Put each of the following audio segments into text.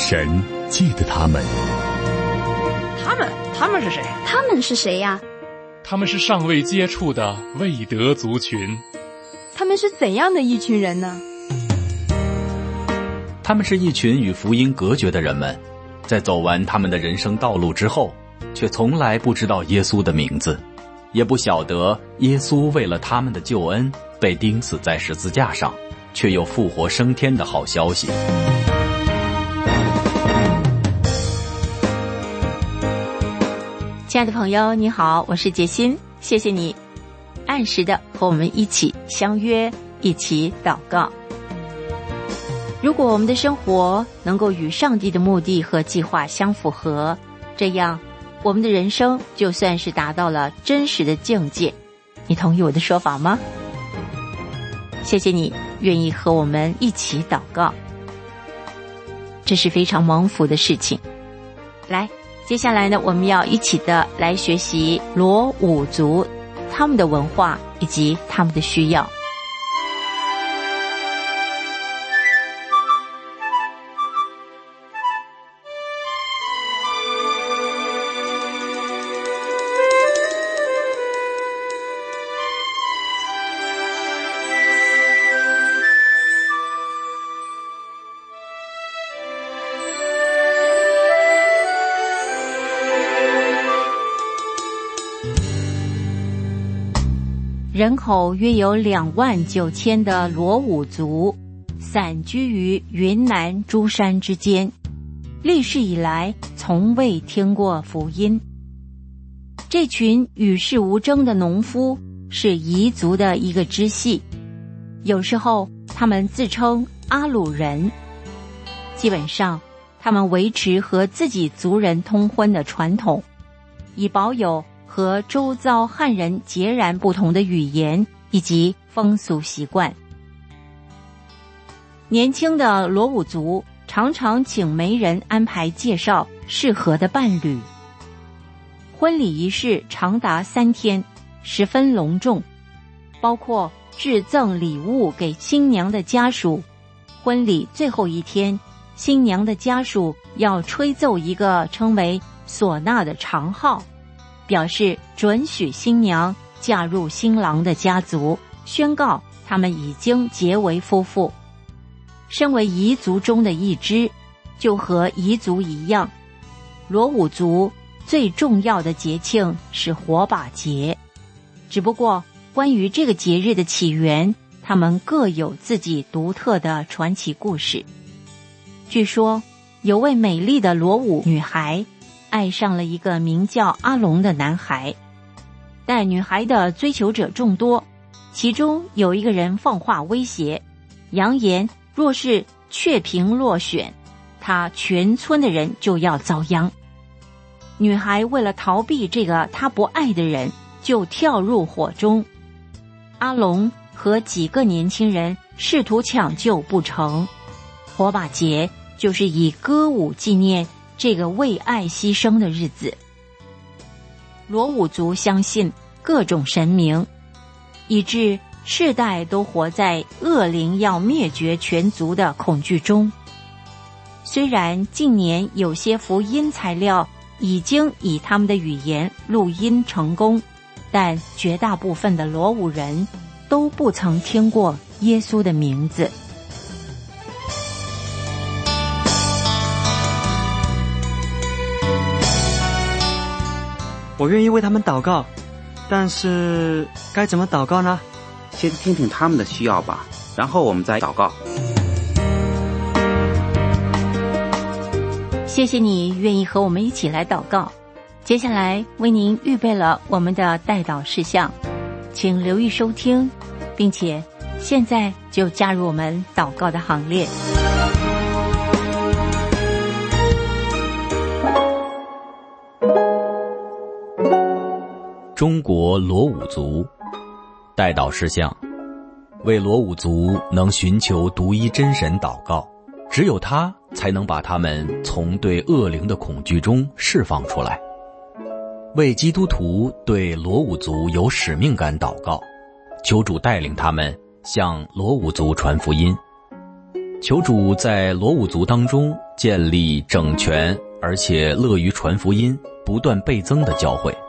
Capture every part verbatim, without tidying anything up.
神记得他们。 他们他们是谁？ 他们是谁呀？ 他们是尚未接触的未得族群。 他们是怎样的一群人呢？ 他们是一群与福音隔绝的人们，在走完他们的人生道路之后，却从来不知道耶稣的名字，也不晓得耶稣为了他们的救恩被钉死在十字架上，却又复活升天的好消息。 亲爱的朋友，你好，我是杰心，谢谢你按时的和我们一起相约，一起祷告。如果我们的生活能够与上帝的目的和计划相符合，这样我们的人生就算是达到了真实的境界。你同意我的说法吗？谢谢你愿意和我们一起祷告，这是非常蒙福的事情。来，接下来呢，我们要一起的来学习罗武族他们的文化以及他们的需要。人口约有两万九千的罗武族，散居于云南诸山之间，历世以来从未听过福音。这群与世无争的农夫是彝族的一个支系，有时候他们自称阿鲁人。基本上他们维持和自己族人通婚的传统，以保有和周遭汉人截然不同的语言以及风俗习惯。年轻的罗武族常常请媒人安排介绍适合的伴侣。婚礼仪式长达三天，十分隆重，包括致赠礼物给新娘的家属。婚礼最后一天，新娘的家属要吹奏一个称为唢呐的长号，表示准许新娘嫁入新郎的家族，宣告他们已经结为夫妇。身为彝族中的一支，就和彝族一样，罗武族最重要的节庆是火把节。只不过关于这个节日的起源，他们各有自己独特的传奇故事。据说有位美丽的罗武女孩爱上了一个名叫阿龙的男孩，但女孩的追求者众多，其中有一个人放话威胁，扬言若是确评落选，他全村的人就要遭殃。女孩为了逃避这个她不爱的人，就跳入火中。阿龙和几个年轻人试图抢救不成，火把节就是以歌舞纪念这个为爱牺牲的日子。罗武族相信各种神明，以致世代都活在恶灵要灭绝全族的恐惧中。虽然近年有些福音材料已经以他们的语言录音成功，但绝大部分的罗武人都不曾听过耶稣的名字。 我愿意为他们祷告，但是该怎么祷告呢？ 先听听他们的需要吧，然后我们再祷告。 谢谢你愿意和我们一起来祷告。接下来为您预备了我们的代祷事项，请留意收听，并且现在就加入我们祷告的行列。 中国罗武族代祷事项，为罗武族能寻求独一真神祷告，只有他才能把他们从对恶灵的恐惧中释放出来。为基督徒对罗武族有使命感祷告，求主带领他们向罗武族传福音，求主在罗武族当中建立整全而且乐于传福音、不断倍增的教会。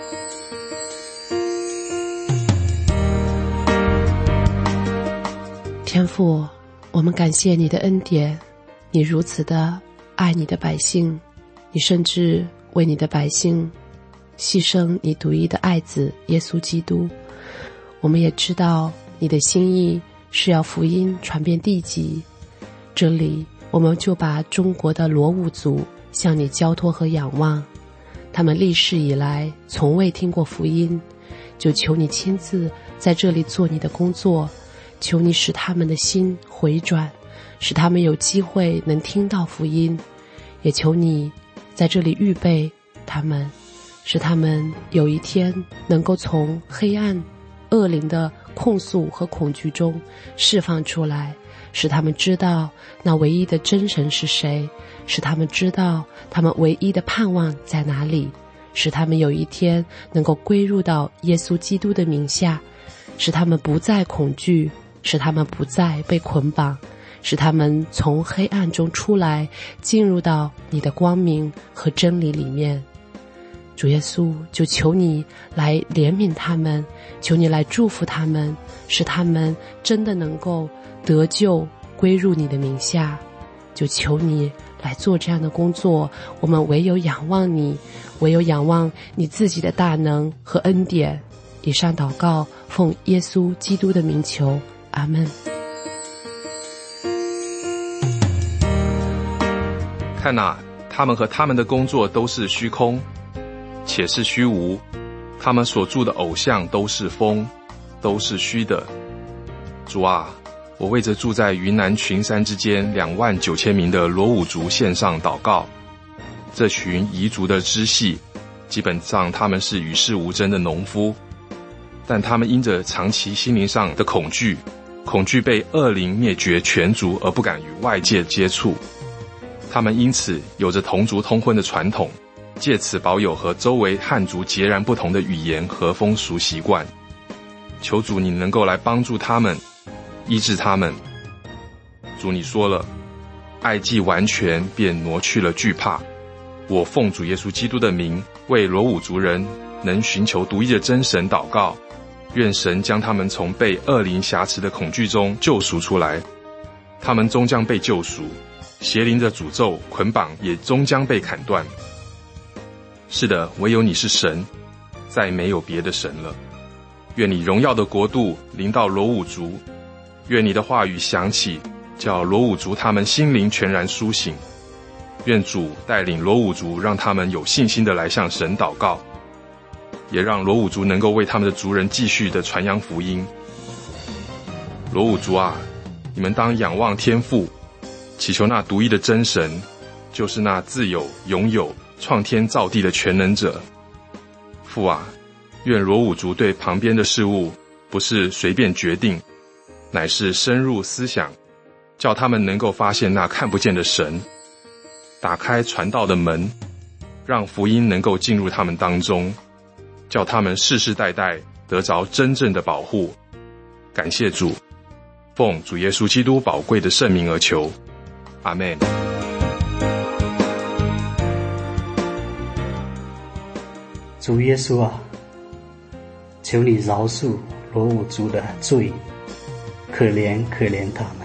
天父，我们感谢你的恩典，你如此的爱你的百姓，你甚至为你的百姓牺牲你独一的爱子耶稣基督。我们也知道你的心意是要福音传遍地极，这里我们就把中国的罗武族向你交托和仰望，他们历世以来从未听过福音，就求你亲自在这里做你的工作，求你使他们的心回转，使他们有机会能听到福音，也求你在这里预备他们，使他们有一天能够从黑暗恶灵的控诉和恐惧中释放出来，使他们知道那唯一的真神是谁，使他们知道他们唯一的盼望在哪里，使他们有一天能够归入到耶稣基督的名下，使他们不再恐惧，使他们不再被捆绑，使他们从黑暗中出来，进入到你的光明和真理里面。主耶稣，就求你来怜悯他们，求你来祝福他们，使他们真的能够得救，归入你的名下。就求你来做这样的工作，我们唯有仰望你，唯有仰望你自己的大能和恩典。以上祷告，奉耶稣基督的名求，阿们。 看哪，他们和他们的工作都是虚空，且是虚无，他们所铸的偶像都是风，都是虚的。主啊，我为着住在云南群山之间两万九千名的罗武族献上祷告。这群彝族的支系，基本上他们是与世无争的农夫，但他们因着长期心灵上的恐惧，恐惧被恶灵灭绝全族而不敢与外界接触。他们因此有着同族通婚的传统，借此保有和周围汉族截然不同的语言和风俗习惯。求主你能够来帮助他们，医治他们。主你说了，爱既完全，便挪去了惧怕。我奉主耶稣基督的名，为罗武族人能寻求独一的真神祷告，愿神将他们从被恶灵挟持的恐惧中救赎出来。他们终将被救赎，邪灵的诅咒捆绑也终将被砍断。是的，唯有你是神，再没有别的神了。愿你荣耀的国度临到罗武族，愿你的话语响起，叫罗武族他们心灵全然苏醒。愿主带领罗武族，让他们有信心的来向神祷告，也让罗武族能够为他们的族人继续的传扬福音。罗武族啊，你们当仰望天父，祈求那独一的真神，就是那自有、永有、创天造地的全能者。父啊，愿罗武族对旁边的事物不是随便决定，乃是深入思想，叫他们能够发现那看不见的神，打开传道的门，让福音能够进入他们当中，叫他们世世代代得着真正的保护。感谢主，奉主耶稣基督宝贵的圣名而求，阿们。 主耶稣啊，求你饶恕罗武族的罪，可怜可怜他们，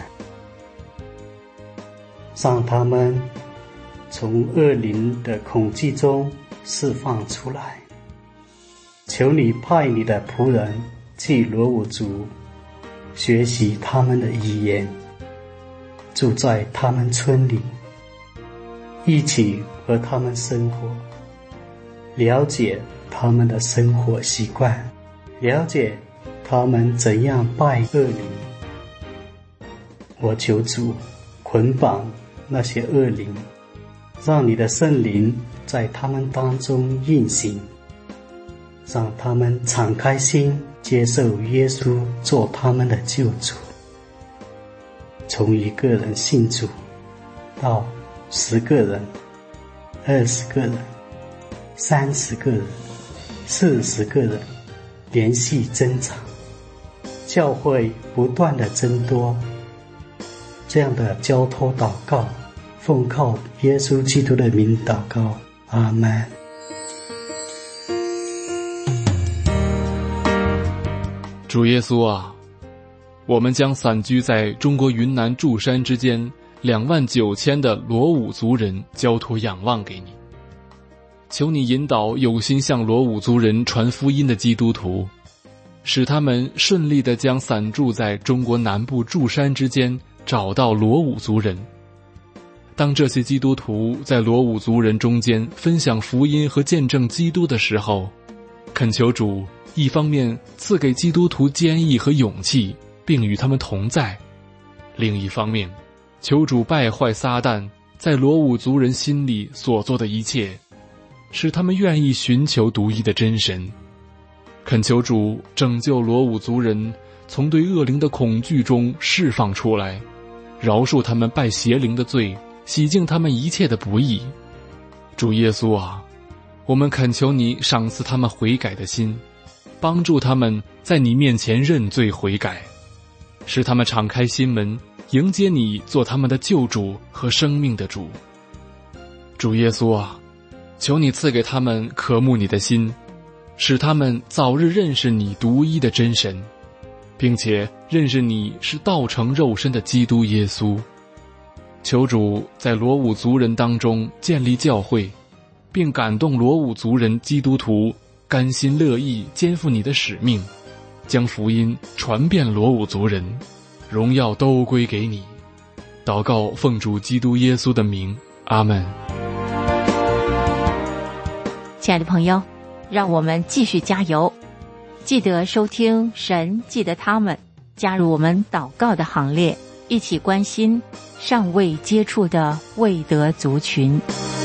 让他们从恶灵的恐惧中释放出来。求你派你的仆人去罗武族，学习他们的语言，住在他们村里，一起和他们生活，了解他们的生活习惯，了解他们怎样拜恶灵。我求主捆绑那些恶灵，让你的圣灵在他们当中运行，让他们敞开心，接受耶稣做他们的救主。从一个人信主到十个人、二十个人、三十个人、四十个人，连续增长，教会不断的增多。这样的交托祷告奉靠耶稣基督的名祷告，阿们。 主耶稣啊，我们将散居在中国云南柱山之间两万九千的罗武族人交托仰望给你，求你引导有心向罗武族人传福音的基督徒，使他们顺利地将散住在中国南部柱山之间找到罗武族人。当这些基督徒在罗武族人中间分享福音和见证基督的时候，恳求主一方面赐给基督徒坚毅和勇气，并与他们同在；另一方面，求主败坏撒旦在罗武族人心里所做的一切，使他们愿意寻求独一的真神。恳求主拯救罗武族人从对恶灵的恐惧中释放出来，饶恕他们拜邪灵的罪，洗净他们一切的不义。主耶稣啊，我们恳求你赏赐他们悔改的心，帮助他们在你面前认罪悔改，使他们敞开心门，迎接你做他们的救主和生命的主。主耶稣啊，求你赐给他们渴慕你的心，使他们早日认识你独一的真神，并且认识你是道成肉身的基督耶稣。求主在罗武族人当中建立教会，并感动罗武族人基督徒甘心乐意肩负你的使命，将福音传遍罗武族人，荣耀都归给你。祷告奉主基督耶稣的名，阿们。 亲爱的朋友，让我们继续加油，记得收听神记得他们，加入我们祷告的行列，一起关心尚未接触的未得族群。